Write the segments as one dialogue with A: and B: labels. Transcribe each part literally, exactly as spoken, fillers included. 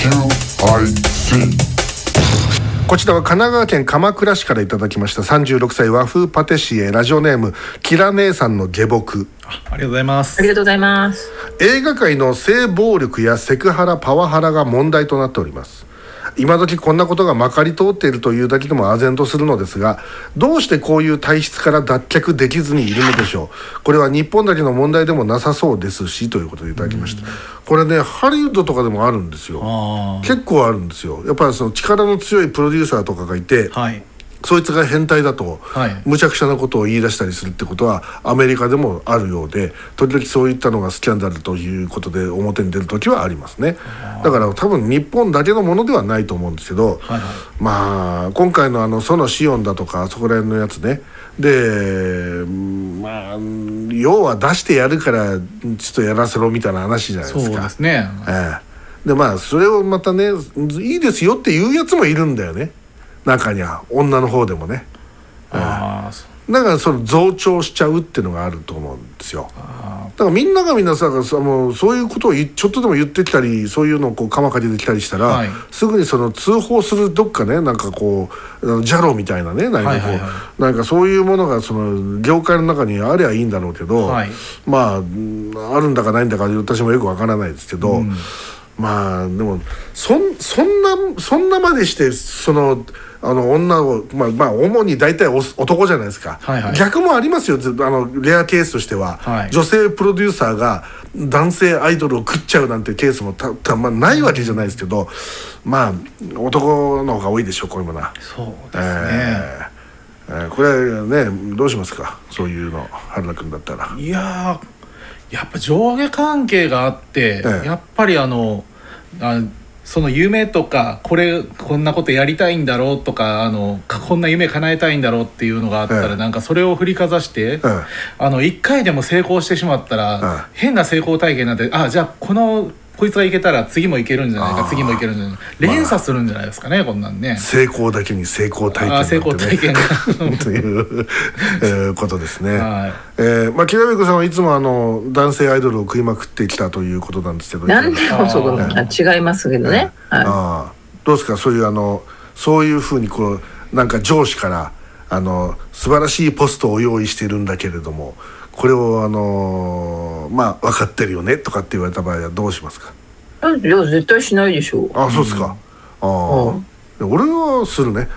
A: こちらは神奈川県鎌倉市からいただきましたさんじゅうろくさい和風パティシエ、ラジオネームキラ姉さんの下僕。
B: あ, ありがとうございます
C: ありがとうございます。
A: 映画界の性暴力やセクハラパワハラが問題となっております。今時こんなことがまかり通っているというだけでも唖然とするのですが、どうしてこういう体質から脱却できずにいるのでしょう。これは日本だけの問題でもなさそうですし、ということでいただきました。これね、ハリウッドとかでもあるんですよ。結構あるんですよ。やっぱりその力の強いプロデューサーとかがいて、はい、そいつが変態だと、はい、無茶苦茶なことを言い出したりするってことはアメリカでもあるようで、時々そういったのがスキャンダルということで表に出る時はありますね。だから多分日本だけのものではないと思うんですけど、はいはい、まあ今回のあの園子音だとかそこら辺のやつね、でまあ要は出してやるからちょっとやらせろみたいな話じゃないですか。
B: そうですね、
A: ええ、でまあそれをまたね、いいですよっていうやつもいるんだよね、中には女の方でもね。あ、えー、だからその増長しちゃうっていうのがあると思うんですよ。だからみんながみんなさ、もうそういうことをちょっとでも言ってきたり、そういうのをこうカマかけてきたりしたら、はい、すぐにその通報するどっかね、なんかこうジャロみたいなね、なんかこう、はいはいはい、なんかそういうものがその業界の中にありゃいいんだろうけど、はい、まああるんだかないんだか私もよくわからないですけど、うん、まあでもそん、そんなそんなまでしてそのあの女を、まあ、まあ主に大体男じゃないですか、はいはい、逆もありますよ、あのレアケースとしては、はい、女性プロデューサーが男性アイドルを食っちゃうなんてケースもたた、まあ、ないわけじゃないですけど、まあ男の方が多いでしょう、こういうものは。
B: そうですね、
A: えーえー、これね、どうしますか、そういうの、春菜君だったら。
B: いややっぱ上下関係があって、ええ、やっぱりあのあその夢とか、これこんなことやりたいんだろうとか、あのこんな夢叶えたいんだろうっていうのがあったら、ええ、なんかそれを振りかざして、ええ、あのいっかいでも成功してしまったら、ええ、変な成功体験なんて、あ、じゃあこのこいつがいけたら次もいけるんじゃないか、次もいけるんじゃないか、連鎖するんじゃないですかね、まあ、こんなんね。
A: 成功だけに成功体験なんて、ね、
B: 成功体験
A: という、えー、ことですね。はい、えー、まあきらめこさんはいつもあの男性アイドルを食いまくってきたということなんですけど、
C: なんでもそこが違いますけどね。
A: えーはい、あどうですか、そういうあのそういうふうにこうなんか上司からあの素晴らしいポストを用意しているんだけれども、これをあのまあ分かってるよねとかって言われた場合はどうしますか。
C: いや絶対しないでしょう。
A: あ、そうですか。うん、あ、うん、俺はするね。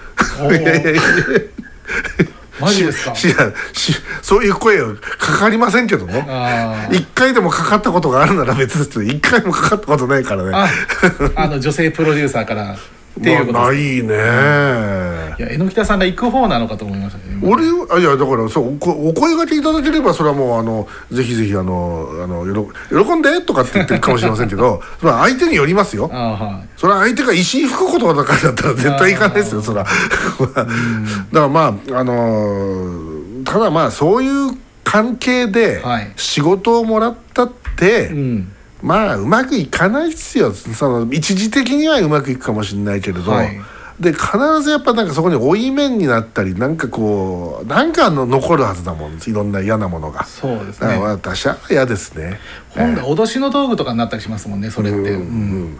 B: マジですか。
A: ししそういう声はかかりませんけどね。一回でもかかったことがあるなら別ですけど、一回もかかったことないからね。
B: あ, あの女性プロデューサーからっていうことです、
A: まあ、ないね。
B: いや、榎田さんが行く方なのかと思いましたね。
A: 俺はいやだからそうお声掛けいただければそれはもうあのぜひぜひあのあの喜んでとかって言ってるかもしれませんけど、それは相手によりますよ。あ、はい、それは相手が石井吹くことだからだったら絶対行かないですよ、それは。だからまああのただまあそういう関係で仕事をもらったって、はい、うん、まあうまくいかないですよ。その一時的にはうまくいくかもしれないけれど、はい、で必ずやっぱなんかそこに負い目になったり、なんかこうなんかの残るはずだもん、いろんな嫌なものが。
B: そうですね。
A: だから私は嫌ですね。
B: 今度は脅しの道具とかになったりしますもんね、それって。うん、うん、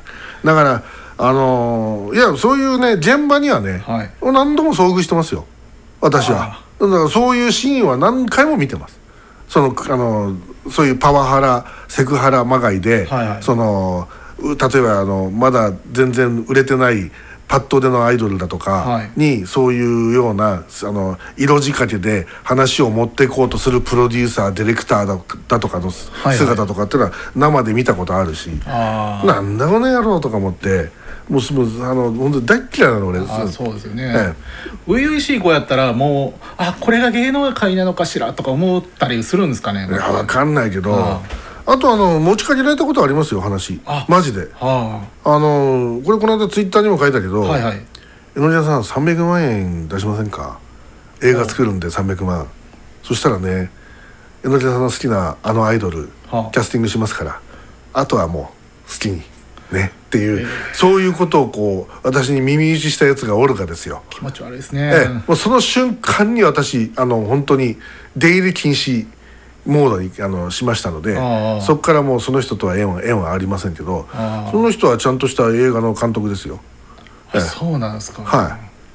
A: だからあのー、いやそういうね現場にはね、はい、何度も遭遇してますよ、私は。だからそういうシーンは何回も見てます。そのあのそういうパワハラセクハラまがいで、はいはい、その例えばあのまだ全然売れてないパッドでのアイドルだとかに、はい、そういうようなあの色仕掛けで話を持っていこうとするプロデューサーディレクター だ, だとかの姿とかっていうのは生で見たことあるし、はいはい、なんだこの野郎とか思ってもうあの本当に大っ嫌いなの俺。
B: あ、そうですよね。初々しい子やったらもうあこれが芸能界なのかしらとか思ったりするんですかね。
A: いや分かんないけど、ああとあの持ちかけられたことありますよ、話。マジで。ああのこれこの間ツイッターにも書いたけど、はいはい、榎田さんさんびゃくまんえん出しませんか、映画作るんでさんびゃくまん。そしたらね榎田さんの好きなあのアイドル、はあ、キャスティングしますから、あとはもう好きにねっていう、えー、そういうことをこう私に耳打ちしたやつがおるかですよ。
B: 気持ち悪いですね。
A: ええ、もうその瞬間に私あの本当に出入り禁止モードにあのしましたので、そこからもうその人とは縁は縁はありませんけど、その人はちゃんとした映画の監督ですよ。
B: あ、そうなんですか。
A: はい。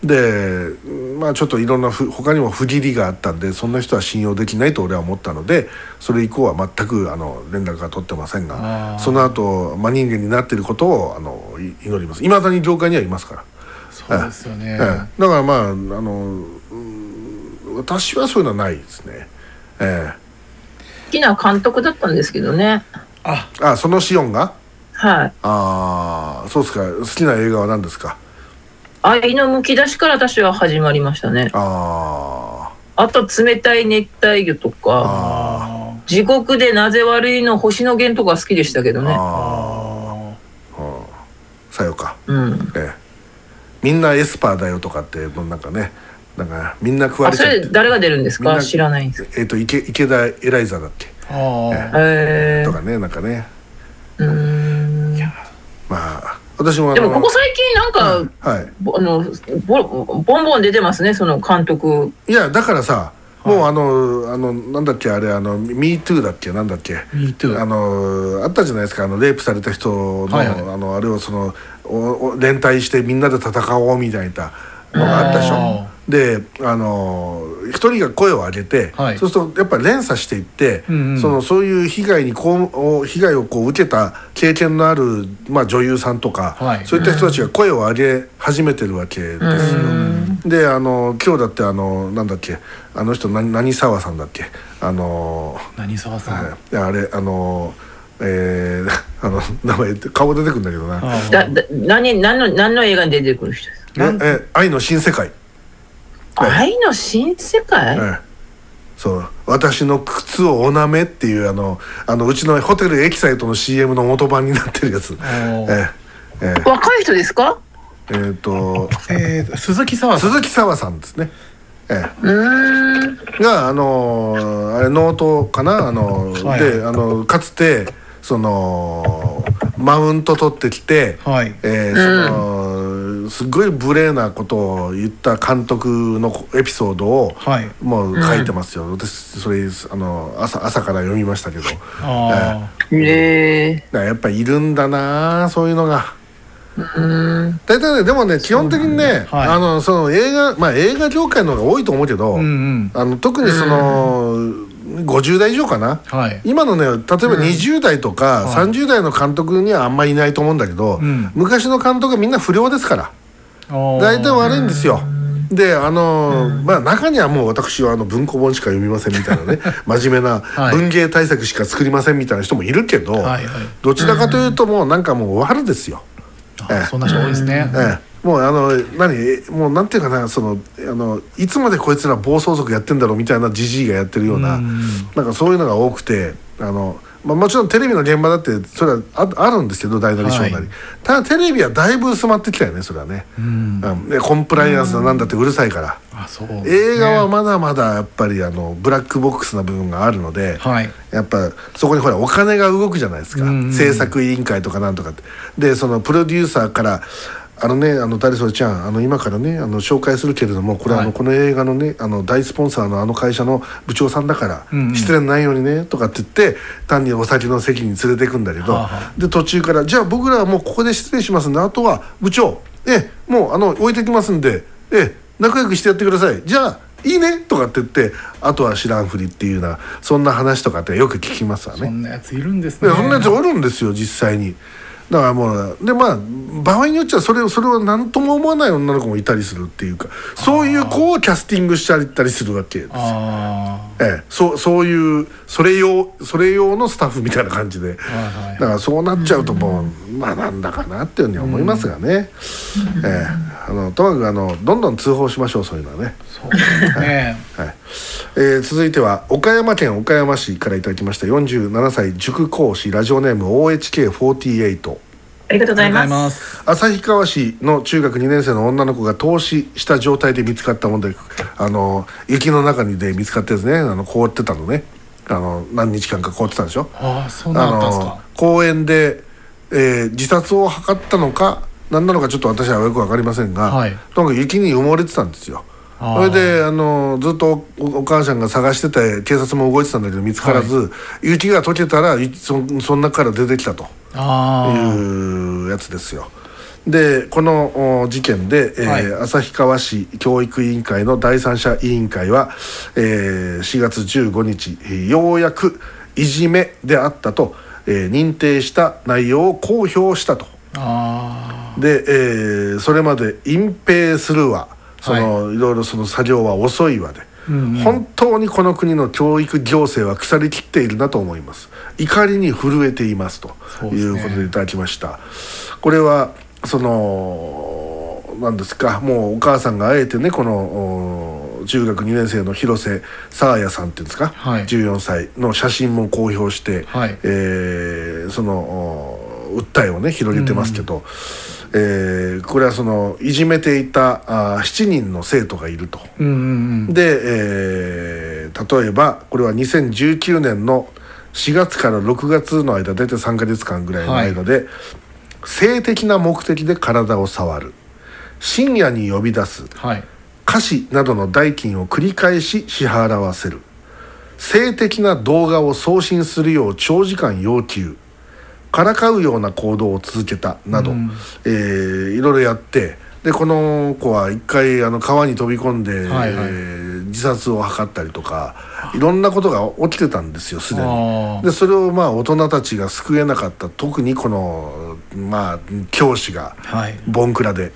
A: でまあちょっといろんなふ他にも不義理があったんで、そんな人は信用できないと俺は思ったので、それ以降は全くあの連絡が取ってませんが、その後真人間になっていることをあの祈ります。いまだに業界にはいますから。
B: そうですよね。
A: ええ、だからまああの私はそういうのはないですね。ええ、
C: 好きな監督だったんですけどね。
B: あ
A: あ、そのシオンが。
C: はい。
A: ああ、そうですか。好きな映画は何ですか。
C: 愛のむき出しから私は始まりましたね。
A: あ
C: あと冷たい熱帯魚とか、
A: あ
C: 地獄でなぜ悪いの星野源とか好きでしたけどね。
A: ああ、さよか。
C: うん。
A: ええ、みんなエスパーだよとかってもうなんかね、なんかみんな食わ
C: あ、
A: れちゃって。
C: それ誰が出るんですか。
A: みんな
C: 知らないんです。
A: えっと池池田エライザだっけ。
B: あー、
C: えー
A: とかね、なんかね。
C: うーん。
A: まあ私もあの
C: でもここ最近なんか、
A: はい。
C: ぼあのボボンボン出てますね、その監督。
A: いやだからさ、もうあのあのなんだっけあれあの ミートゥー だっけなんだっけ
B: Me Too
A: あのあったじゃないですか、あのレイプされた人の、
B: はいはい、
A: あのあれをそのおお連帯してみんなで戦おうみたいなのがあったでしょ。であの一人が声を上げて、
B: はい、
A: そうするとやっぱり連鎖していって、うんうん、そのそういう被害にこう被害をこう受けた経験のある、まあ、女優さんとか、はい、そういった人たちが声を上げ始めてるわけですよ。であの今日だってあのなんだっけあの人何何沢さんだっけあの
B: 何沢さん、
A: いやあれあのえー、あの名前顔出てくるんだけどな。
C: だだ何何の何の映画に出てくる人ですか。
A: ええ愛の新世界。
C: 愛の新世界、
A: ええ、そう私の靴をおなめっていうあのあのうちのホテルエキサイトの シーエム の元版になってるやつ。え
C: ええ、若い人ですか。
A: えー、と、
B: えー、鈴木沢さん
A: 鈴木沢さんですね。ええ、
C: うん
A: があのー、あれノートかなあの、はい、であのかつてそのマウント取ってきて、はい、えー、その、うん、すごい無礼なことを言った監督のエピソードを、はい、もう書いてますよ。うん、私それあの 朝, 朝から読みましたけど、
C: あ、えーえ
A: ー、やっぱいるんだなそういうのが。大体ねでもね基本的にね、はい、あのその映画まあ映画業界の方が多いと思うけど、うんうん、あの特にその、うん、ごじゅう代以上かな、はい、今のね例えばにじゅう代とか、うん、さんじゅう代の監督にはあんまりいないと思うんだけど、うん、昔の監督はみんな不良ですから大体悪いんですよ。であの、うん、まあ中にはもう私はあの文庫本しか読みませんみたいなね真面目な文芸大作しか作りませんみたいな人もいるけど、はいはい、どちらかというともうなんかもう悪ですよ。
B: ええ、そんな人多いですね。
A: ええ、もうあの何もうなんていうかなそのあのいつまでこいつら暴走族やってんだろうみたいなジジイがやってるような、うん、なんかそういうのが多くてあの、まあ、もちろんテレビの現場だってそれは あ, あるんですけど大なり小なり、はい、ただテレビはだいぶ薄まってきたよねそれはね、うんうん、でコンプライアンスなんだってうるさいから、あそうですね、映画はまだまだやっぱりあのブラックボックスな部分があるので、はい、やっぱそこにほらお金が動くじゃないですか、うんうん、制作委員会とかなんとかってでそのプロデューサーからあのねあの誰それちゃんあの今からねあの紹介するけれどもこれ、はい、あのこの映画のねあの大スポンサーのあの会社の部長さんだから、うんうん、失礼のないようにねとかって言って単にお酒の席に連れてくんだけど、はあはあ、で途中からじゃあ僕らはもうここで失礼しますんであとは部長えもうあの置いてきますんでえ仲良くしてやってくださいじゃあいいねとかって言ってあとは知らんふりっていうようなそんな話とかってよく聞きますわね。
B: そんなやついるんですね。
A: そんなやつおるんですよ実際に。だからもうでまあ場合によっちゃそれそれを何とも思わない女の子もいたりするっていうかそういう子をキャスティングしたりったりするわけですよ。あ、ええ、そ, そういうそれ用それ用のスタッフみたいな感じで、はいはい、だからそうなっちゃうともう、うん、まあなんだかなっていうふうに思いますがね、うん、ええ、あのともかくあのどんどん通報しましょうそういうのはね。そうですね、はいはい、えー、続いては岡山県岡山市からいただきましたよんじゅうななさい塾講師ラジオネーム オーエイチケーフォーティーエイト。
C: ありがとうございます。
A: 旭川市の中学にねん生の女の子が凍死した状態で見つかったものであの雪の中にで見つかってですねあの凍ってたのねあの何日間か凍ってたんでしょ。
B: ああそうなんですか。
A: 公園で、えー、自殺を図ったのか何なのかちょっと私はよく分かりませんが、はい、とにかく雪に埋もれてたんですよ。 それであのずっと お, お母さんが探してて警察も動いてたんだけど見つからず、はい、雪が溶けたら そ, その中から出てきたというやつですよ。でこの事件で、えーはい、旭川市教育委員会の第三者委員会は、えー、しがつじゅうごにちようやくいじめであったと、えー、認定した内容を公表したと。あで、えー、それまで隠蔽するわその、はい、いろいろその作業は遅いわで、うんうん、本当にこの国の教育行政は腐りきっているなと思います。怒りに震えていますということでいただきました。これはその何ですかもうお母さんがあえてねこの中学にねん生の広瀬さあやさんっていうんですか、はい、じゅうよんさいの写真も公表して、はいえー、その訴えをね広げてますけど、うんえー、これはそのいじめていたあしちにんの生徒がいると、うんうんうん、で、えー、例えばこれはにせんじゅうきゅうねんのしがつからろくがつの間大体さんかげつかんぐらいの間で、はい、性的な目的で体を触る深夜に呼び出す、はい、菓子などの代金を繰り返し支払わせる性的な動画を送信するよう長時間要求からかうような行動を続けたなど、うんえー、いろいろやってでこの子は一回あの川に飛び込んで、はいはいえー、自殺を図ったりとかいろんなことが起きてたんですよすでに。でそれをまあ大人たちが救えなかった特にこの、まあ、教師がボンクラで、はい、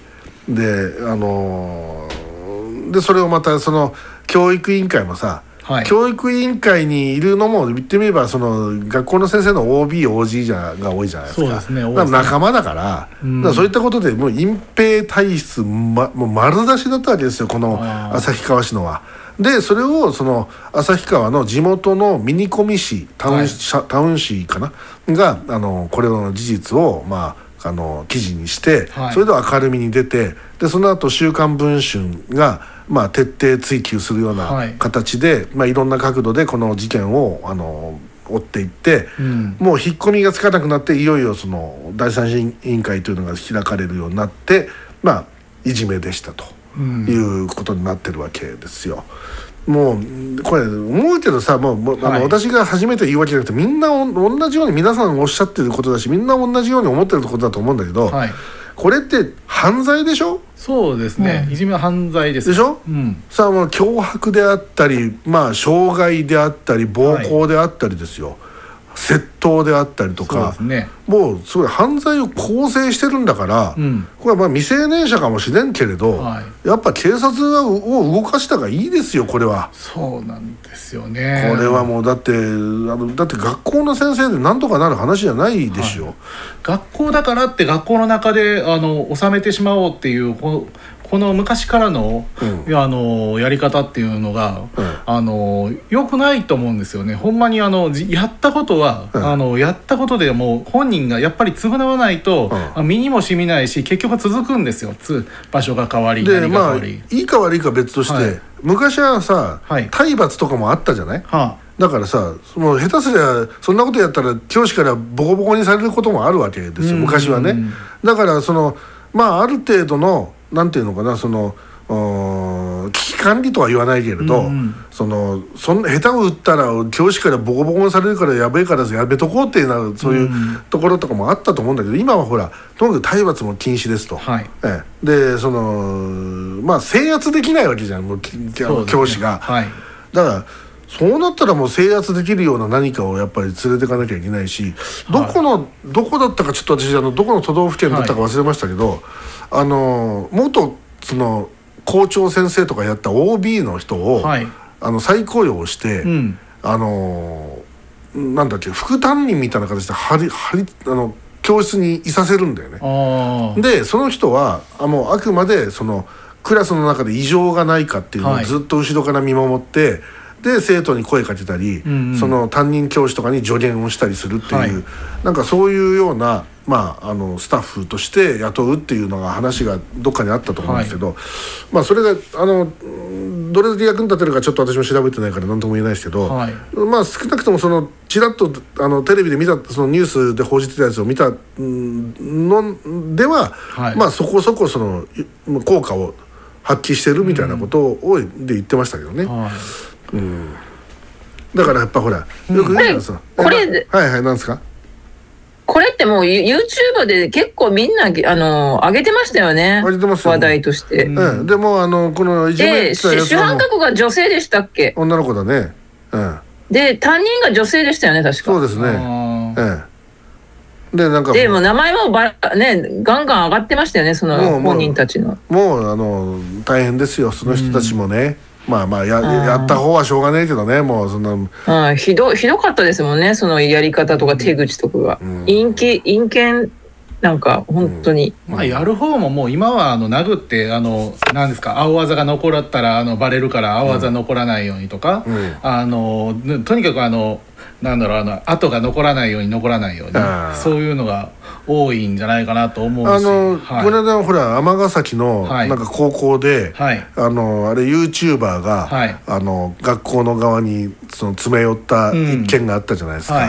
A: で、あのー、でそれをまたその教育委員会もさはい、教育委員会にいるのも言ってみればその学校の先生の オービー、オージー じゃが多いじゃないですか。そうですね、だから仲間だから、うん、だからそういったことでもう隠蔽体質、ま、もう丸出しだったわけですよこの旭川市のは。でそれをその旭川の地元のミニコミ市タウン、はい、タウン市かながあのこれの事実をまああの記事にして、はい、それで明るみに出てでその後週刊文春がまあ、徹底追及するような形で、はいまあ、いろんな角度でこの事件をあの追っていって、うん、もう引っ込みがつかなくなっていよいよその第三者委員会というのが開かれるようになって、まあ、いじめでしたということになってるわけですよ。もうこれ思うけどさもうもうあの、はい、私が初めて言うわけじゃなくてみんな同じように皆さんおっしゃってることだしみんな同じように思ってることだと思うんだけど、はい、これって犯罪でしょ。
B: そうですね、うん、いじめは犯罪です
A: でしょ、うん、さあもう脅迫であったり、まあ、傷害であったり暴行であったりですよ、はい、窃盗であったりとか、そうですね、もうすごい犯罪を構成してるんだから、うん、これはまあ未成年者かもしれんけれど、はい、やっぱ警察を動かした方がいいですよこれは。
B: そうなんですよね。
A: これはもうだってあのだって学校の先生でなんとかなる話じゃないでしょ、はい、
B: 学校だからって学校の中であの収めてしまおうっていうここの昔からの、うん、あのやり方っていうのが、うん、あの良くないと思うんですよね。ほんまにあのやったことは、うん、あのやったことでもう本人がやっぱり償わないと、うん、身にも染みないし結局続くんですよ。つ場所が変わり
A: で何が変わり、まあ、いいか悪いか別として、はい、昔はさ、はい、体罰とかもあったじゃない、はあ、だからさもう下手すりゃそんなことやったら教師からボコボコにされることもあるわけですよ昔はね。だからそのまあある程度のなんていうのかなその危機管理とは言わないけれど、うんうん、そのそんな下手を打ったら教師からボコボコにされるからやべえからやめとこうっていうなそういうところとかもあったと思うんだけど今はほらとにかく体罰も禁止ですと、はいええ、でそのまあ制圧できないわけじゃんもう教師が、はい、だからそうなったらもう制圧できるような何かをやっぱり連れていかなきゃいけないし、どこの、はい、どこだったかちょっと私あのどこの都道府県だったか忘れましたけど、はい、あの元その校長先生とかやった オービー の人を、はい、あの再雇用して、うん、あのなんだっけ副担任みたいな形で張り張りあの教室にいさせるんだよね。でその人はあもうあくまでそのクラスの中で異常がないかっていうのをずっと後ろから見守って、はいで生徒に声かけたり、うんうん、その担任教師とかに助言をしたりするっていう、はい、なんかそういうような、まあ、あのスタッフとして雇うっていうのが話がどっかにあったと思うんですけど、はいまあ、それがあのどれだけ役に立てるかちょっと私も調べてないから何とも言えないですけど、はいまあ、少なくともそのちらっとあのテレビで見たそのニュースで報じてたやつを見たのでは、はいまあ、そこそこその効果を発揮してるみたいなことをで言ってましたけどね、はい、うん、だからやっぱほらよく言うのさ、
C: これこれ
A: はいはい、なんですか、
C: これってもう YouTube で結構みんなあの上げてましたよね、
A: 上げてますよ、
C: 話題として、
A: うん、でもあのこのいじめてたやつ
C: 主犯格が女性でしたっけ、
A: 女の子だね、うん、
C: で担任が女性でしたよね確か。
A: そうですね、ええ、でなんか
C: でも名前もば、ね、ガンガン上がってましたよね、その本人たちの。
A: もう、もうあの大変ですよその人たちもね、うん、まあまあ や, やった方はしょうがないけどね、もうそんな、
C: うん、ひどひどかったですもんね、そのやり方とか手口とかが、うん、陰気陰険なんか本当に、
B: うん、まあやる方ももう今はあの殴ってあの何ですか、青あざが残ったらあのバレるから青あざ残らないようにとか、うん、あのとにかくあのなんだろう、あの跡が残らないように残らないように、そういうのが多いんじゃないかなと思うし、
A: あの、
B: はい、
A: この間ほら尼崎のなんか高校で、はい、あのあれ YouTuber が、はい、あの学校の側にその詰め寄った一件があったじゃないですか、うん、はい、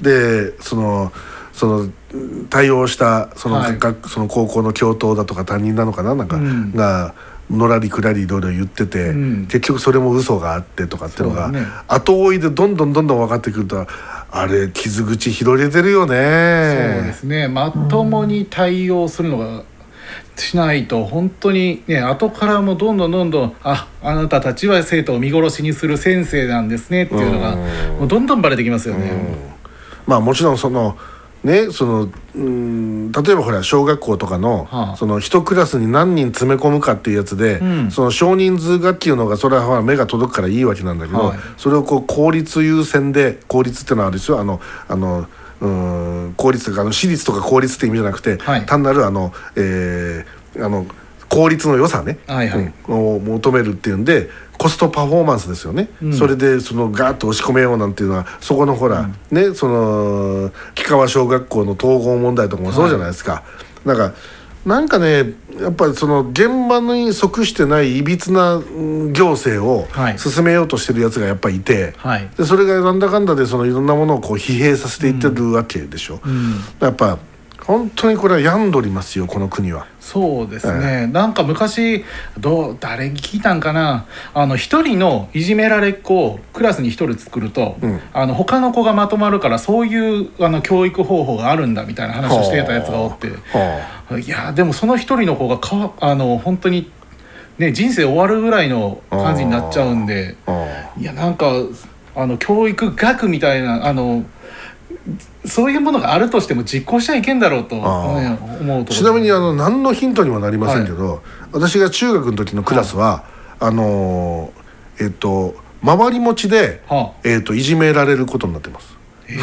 A: でそのその対応したその、はい、その高校の教頭だとか担任なのかな、なんか、うん、がのらりくらりいろいろ言ってて、うん、結局それも嘘があってとかっていうのが、ね、後追いでどんどんどんどん分かってくると、あれ傷口広げてるよね。
B: そうですね、まともに対応するのがしないと本当にね、後からもどんどんどんどんああなたたちは生徒を見殺しにする先生なんですねっていうのがもうどんどんバレてきますよね。
A: まあもちろんそのね、そのうん例えばほら小学校とかの、はあ、その一クラスに何人詰め込むかっていうやつで、うん、その少人数学級の方がそれは目が届くからいいわけなんだけど、はい、それをこう公立優先で、公立っていうのはあるんですよ、あのあのうん公立とかあの私立とか公立って意味じゃなくて、はい、単なるあの、えー、あの効率の良さね、はいはい、うん、を求めるっていうんでコストパフォーマンスですよね、うん、それでそのガーッと押し込めようなんていうのはそこのほら、うん、ね、その木川小学校の統合問題とかもそうじゃないですか、はい、なんかなんかねやっぱりその現場に即してないいびつな行政を進めようとしてるやつがやっぱりいて、はい、でそれがなんだかんだでそのいろんなものをこう疲弊させていってるわけでしょ、うん、やっぱ本当にこれは病んどりますよこの国は。
B: そうですね、えー、なんか昔どう誰に聞いたんかな、あの一人のいじめられっ子をクラスに一人作ると、うん、あの他の子がまとまるからそういうあの教育方法があるんだみたいな話をしてたやつがおって、いやでもその一人の子がかあの本当にね人生終わるぐらいの感じになっちゃうんで、いやなんかあの教育学みたいなあのそういうものがあるとしても実行しちゃいけんだろうと、ね、思うと。
A: ちなみにあの何のヒントにもなりませんけど、はい、私が中学の時のクラスは、はい、あのー、えっと周り持ちで、はあ、えっといじめられることになってます。えー、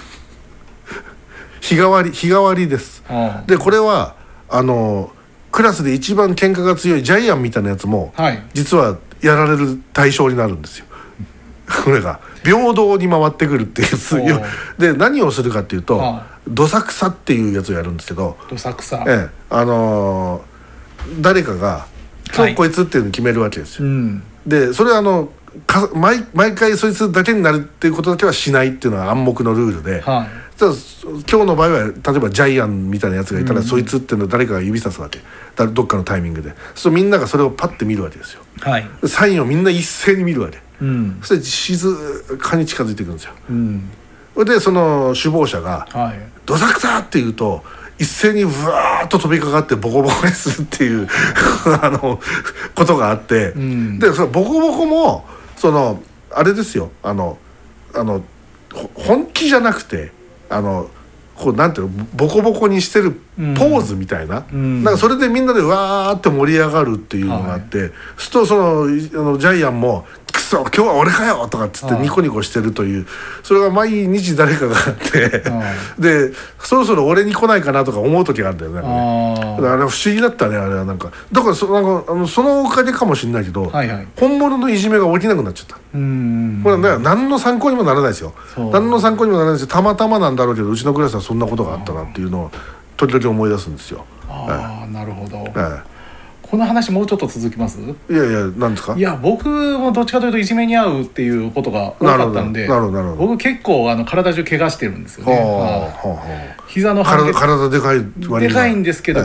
A: 日替わり日替わりです。はあ、でこれはあのー、クラスで一番喧嘩が強いジャイアンみたいなやつも、はい、実はやられる対象になるんですよ。これが平等に回ってくるっていうで何をするかっていうと、はあ、どさくさっていうやつをやるんですけど、
B: どさくさ、
A: ええ、あのー、誰かが今日こいつっていうのを決めるわけですよ、はい、うん、でそれはあのか 毎, 毎回そいつだけになるっていうことだけはしないっていうのは暗黙のルールで、はい、今日の場合は例えばジャイアンみたいなやつがいたら、うん、そいつっていうのを誰かが指さすわけ、どっかのタイミングで、そうみんながそれをパッて見るわけですよ、はい、サインをみんな一斉に見るわけ、うん、そして静かに近づいていくんですよ、うん、でその首謀者が「どさくさ!」って言うと一斉にブワーッと飛びかかってボコボコにするっていうあのことがあって、うん、でそのボコボコもそのあれですよ、あのあの本気じゃなくてあのこうなんていうのボコボコにしてるポーズみたいな、うん、なんかそれでみんなでわーって盛り上がるっていうのがあって、はい、するとそのあのジャイアンもくそ今日は俺かよとかっつってニコニコしてるという、それが毎日誰かがあってでそろそろ俺に来ないかなとか思う時があるんだよね。なんかねあれ不思議だったね、あれはなんかだから そ, なんかあのそのおかげかもしれないけど、はいはい、本物のいじめが起きなくなっちゃった。うん、これは何の参考にもならないですよ。何の参考にもならないですよ。たまたまなんだろうけどうちのクラスはそんなことがあったなっていうのを時々思い出すんですよ。
B: ああ、ええ、なるほど、え
A: え、
B: この話もうちょっと続きます？
A: いやいや、何ですか？
B: いや僕もどっちかというといじめに遭うっていうことが多かったんで、
A: なるほどなるほど、
B: 僕結構あの体中怪我してるんですよね。はあはあはあ、膝の
A: 体, 体でかい割に
B: でかいんですけど、ええ、結構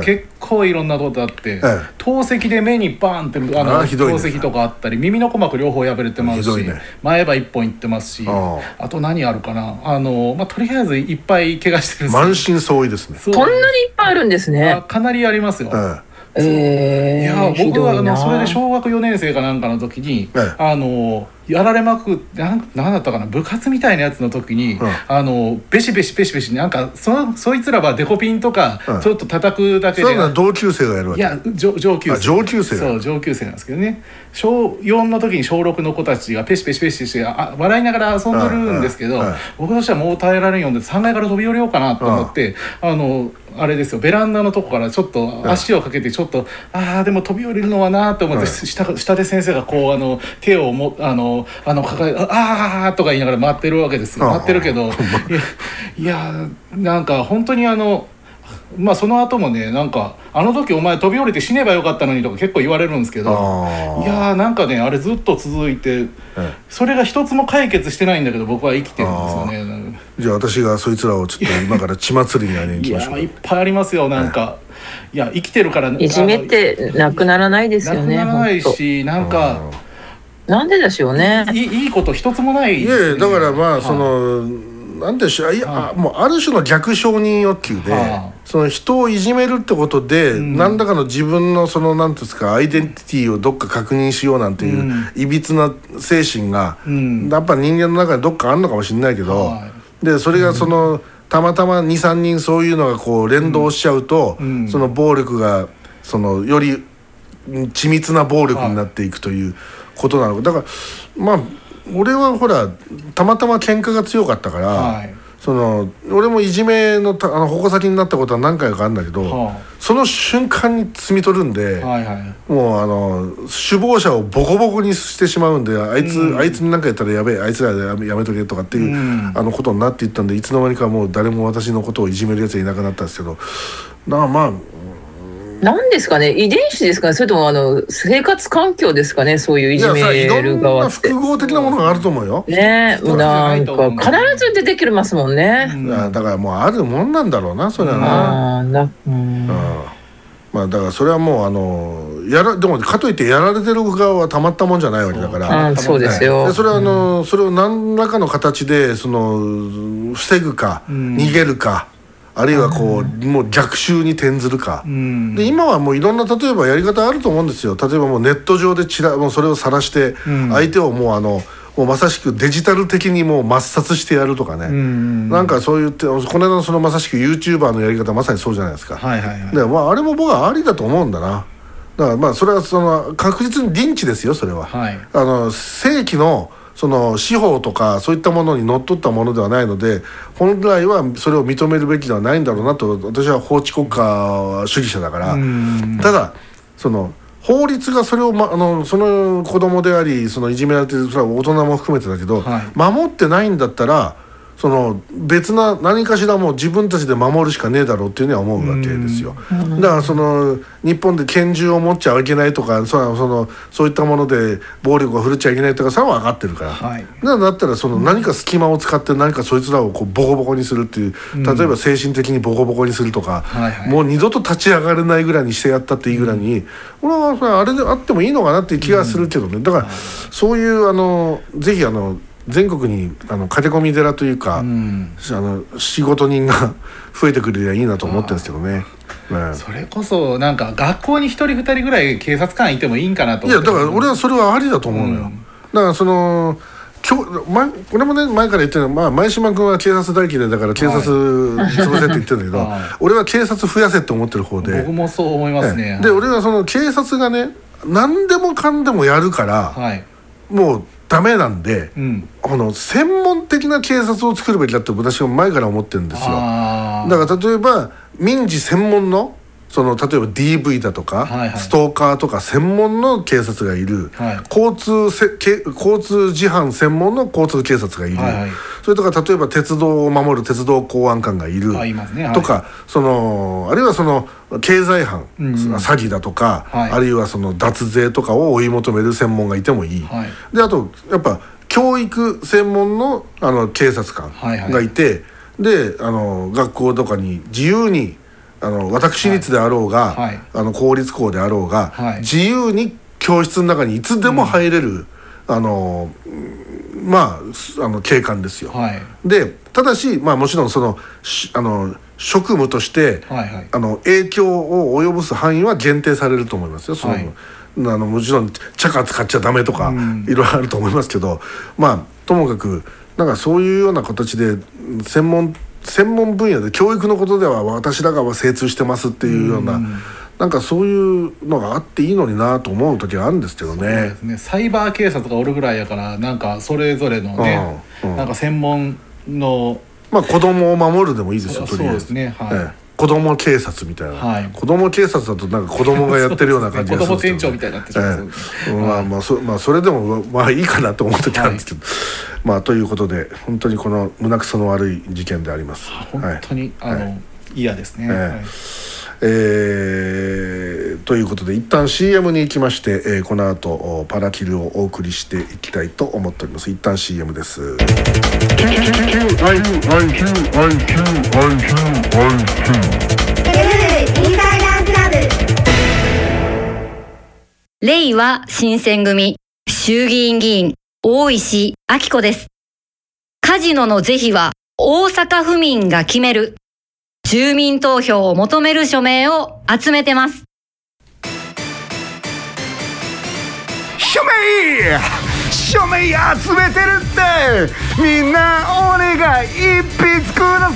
B: 構いろんなことあって、ええ、透析で目にバーンってあの
A: あひどいね、
B: 透析とかあったり耳の鼓膜両方破れてますし、ね、前歯いっぽんいってますし、 あ, あと何あるかなあの、まあ、とりあえずいっぱい怪我してるんです。
A: 満身創痍ですね。
C: こんなにいっぱいあるんですね。
B: かなりありますよ、ええ
C: えー、
B: いや僕はあのそれで小学よねん生かなんかの時に、ええ、あのやられまくって何だったかな部活みたいなやつの時に、うん、あのベシベシベシベシなんか そ, そいつらはデコピンとかちょっと叩くだけで、うん、
A: それは同級生がやるわけ。
B: いや上上級生
A: 上級生
B: そう上級生なんですけどね。しょうよんの時にしょうろくの子たちがペシペシペシしてあ笑いながら遊んでるんですけど、うんうん、僕としてはもう耐えられんようでさんがいから飛び降りようかなと思って、うん、あのあれですよベランダのとこからちょっと足をかけてちょっと、うん、ああでも飛び降りるのはなと思って、うん、下, 下で先生がこうあの手をもあのあの抱えああとか言いながら待ってるわけですよ。待ってるけどいや、いやなんか本当にあのまあその後もねなんかあの時お前飛び降りて死ねばよかったのにとか結構言われるんですけど、いやーなんかねあれずっと続いて、それが一つも解決してないんだけど僕は生きてるんですよね。
A: じゃあ私がそいつらをちょっと今から血祭りにあげに行きましょう。
B: いやいっぱいありますよなんか、いや生きてるから
C: いじめってなくならないですよね。
B: なくならないしなんか
C: なんででしょうね。
B: い い, いいこと一つもない
A: ですね。いやいやだからまあその、なんでしょう、いや、はあ、もうある種の逆承認欲求で、はあ、その人をいじめるってことで、うん、何らかの自分のそのなんていうんですかアイデンティティをどっか確認しようなんていういびつな精神が、うん、やっぱ人間の中にどっかあるのかもしれないけど、はい、でそれがその、うん、たまたま にさんにんそういうのがこう連動しちゃうと、うん、その暴力がそのより緻密な暴力になっていくということなのだからまあ俺はほらたまたま喧嘩が強かったから、はい、その俺もいじめ の, あの矛先になったことは何回かあるんだけど、はあ、その瞬間に摘み取るんで、はいはい、もうあの首謀者をボコボコにしてしまうんであいつ、うん、あいつに何かやったらやべえあいつらや め, やめとけとかっていう、うん、あのことになっていったんでいつの間にかもう誰も私のことをいじめるやつはいなくなったんですけどなあまあ
C: なんですかね遺伝子ですかねそれともあの生活環境ですかねそういういじめる側っていろんな
A: 複合的なものがあると思うよ
C: ねえなんか必ず出てきますもんね、
A: うん、だからもうあるもんなんだろうなそれはなあな、うん、まあだからそれはもうあのやらでもかといってやられてる側はたまったもんじゃないわけだから、
C: うん、そうですよ、
A: ね、でそれはあの、うん、それを何らかの形でその防ぐか、うん、逃げるかあるいはこう、うん、もう逆襲に転ずるか、うん、で今はもういろんな例えばやり方あると思うんですよ。例えばもうネット上でちらもうそれを晒して相手をもうあのもうまさしくデジタル的にもう抹殺してやるとかね、うん、なんかそういうこの間のそのまさしく YouTuber のやり方まさにそうじゃないですか、はいはいはい、で、まあ、あれも僕はありだと思うんだな。だからまあそれはその確実にリンチですよそれは、はい、あの正規のその司法とかそういったものにのっとったものではないので本来はそれを認めるべきではないんだろうなと私は法治国家主義者だから。ただその法律がそれを、ま、あのその子供でありそのいじめられてるそれは大人も含めてだけど、はい、守ってないんだったらその別な何かしらも自分たちで守るしかねえだろうっていうには思うわけですよ。だからその日本で拳銃を持っちゃいけないとかそのそのそういったもので暴力を振るっちゃいけないとかそれは分かってるから、はい、だったらその何か隙間を使って何かそいつらをこうボコボコにするっていう例えば精神的にボコボコにするとか、うん、もう二度と立ち上がれないぐらいにしてやったっていいぐらいに、うん、俺はそれあれであってもいいのかなっていう気がするけどね。だからそういうあのぜひあの全国にあの駆け込み寺というか、うん、あの仕事人が増えてくれりゃいいなと思ってるんですけどね。
B: ねそれこそなんか学校に一人二人ぐらい警察官いてもいいんかなと思って。
A: いやだから俺はそれはありだと思うのよ、うん、だからその前俺もね前から言ってるのは、まあ、前島君は警察大嫌いだから警察潰せって言ってるんだけど、はい、俺は警察増やせって思ってる方で
B: 僕もそう思いますね。
A: で俺はその警察がね何でもかんでもやるから、はい、もうダメなんで、うん、あの専門的な警察を作るべきだって私は前から思ってるんですよ。だから例えば民事専門のその例えば ディーブイ だとか、はいはい、ストーカーとか専門の警察がいる、はい、交通せけ交通事犯専門の交通警察がいる、はいはい、それとか例えば鉄道を守る鉄道公安官がいる、いますね、はい、とかそのあるいはその経済犯、うん、詐欺だとか、はい、あるいはその脱税とかを追い求める専門がいてもいい、はい、であとやっぱ教育専門 の, あの警察官がいて、はいはい、であの学校とかに自由にあの私立であろうが、はい、あの公立校であろうが、はい、自由に教室の中にいつでも入れる、うん、あのまああの景観ですよ。はい、でただし、まあ、もちろんそのあの職務として、はいはい、あの影響を及ぼす範囲は限定されると思いますよ。その、はい、あのもちろん茶化使っちゃダメとか、うん、いろいろあると思いますけど、まあともかくなんかそういうような形で専門専門分野で教育のことでは私らがは精通してますっていうような、うん、なんかそういうのがあっていいのになと思う時はあるんですけどね。そうですね、
B: サイバー警察がおるぐらいやからなんかそれぞれのね、うんうん、なんか専門の
A: まあ子供を守るでもいいですよ。とりあえず
B: そうですね、はい、
A: ええ、子供警察みたいな、はい、子供警察だとなんか子供がやってるような感じがするんですけど、ね、
B: 子供店長みたいになってしまう、
A: ええ、まあまあ そ, まあそれでもまあいいかなと思う時あるんですけど、はい、まあということで本当にこの胸くその悪い事件であります。
B: 本当に、はい、あの、はい、嫌ですね。ええ、はい、
A: えー、ということで一旦 シーエム に行きまして、えー、この後パラキルをお送りしていきたいと思っております。一旦 シーエム です。
D: 令和新選組衆議院議員大石晃子です。カジノの是非は大阪府民が決める。住民投票を求める署名を集めてます。
E: 署名署名集めてるってみんなお願い一筆くだ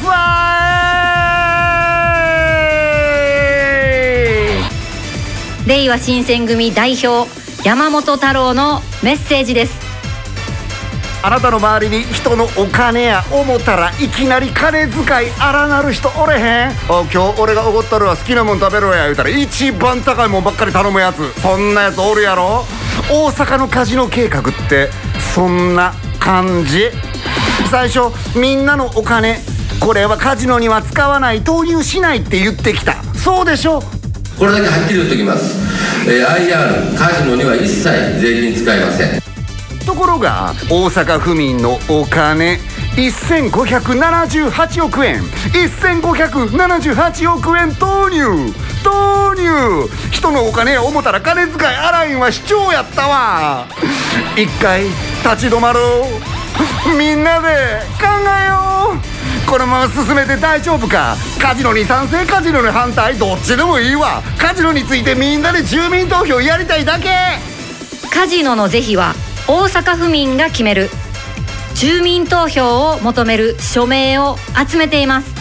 E: さい。
D: 令和新選組代表山本太郎のメッセージです。
E: あなたの周りに人のお金や思ったらいきなり金遣い荒なる人おれへん？あ、今日俺がおごったるわ、好きなもん食べろや言うたら一番高いもんばっかり頼むやつ、そんなやつおるやろ。大阪のカジノ計画ってそんな感じ。最初みんなのお金これはカジノには使わない、投入しないって言ってきた。そうでしょ。
F: これだけはっきり言っておきます、えー、アイアール カジノには一切税金使いません。
E: ところが大阪府民のお金せんごひゃくななじゅうはちおくえんせんごひゃくななじゅうはちおくえん投入投入人のお金や思ったら金遣い荒いんは市長やったわ。一回立ち止まろう。みんなで考えよう。このまま進めて大丈夫か。カジノに賛成カジノに反対どっちでもいいわ。カジノについてみんなで住民投票やりたいだけ。
D: カジノの是非は大阪府民が決める。住民投票を求める署名を集めています。